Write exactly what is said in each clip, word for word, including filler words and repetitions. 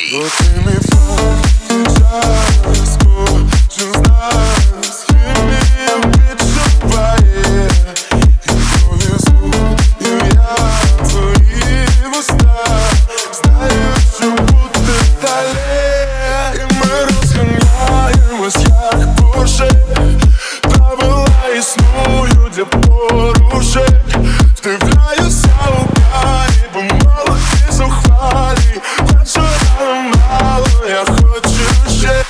Бо ти мій факт, час, кожен з нас хімія відчуває. Імпровізую я твої вуста, знаю, що буде далі. І ми розганяємось, як Порше. Правила існують для порушень. Вдивляюся у карі, бо мало ти зухвалі. Вечора мало, я хочу ще.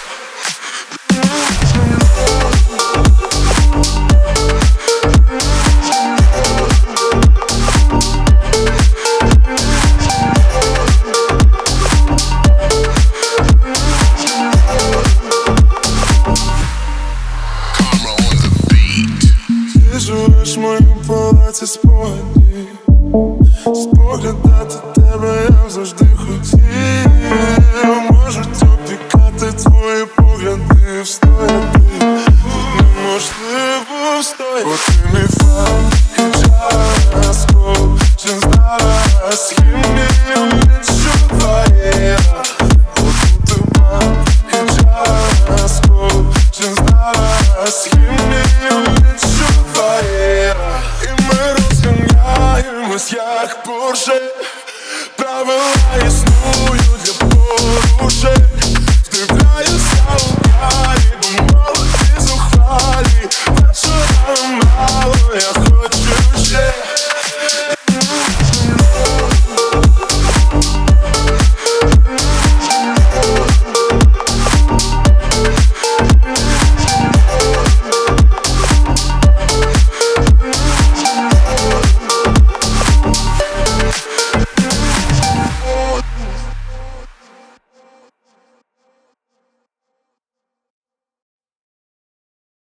Ти живеш в моїм палаці спогадів. Споглядати тебе я завжди хотів.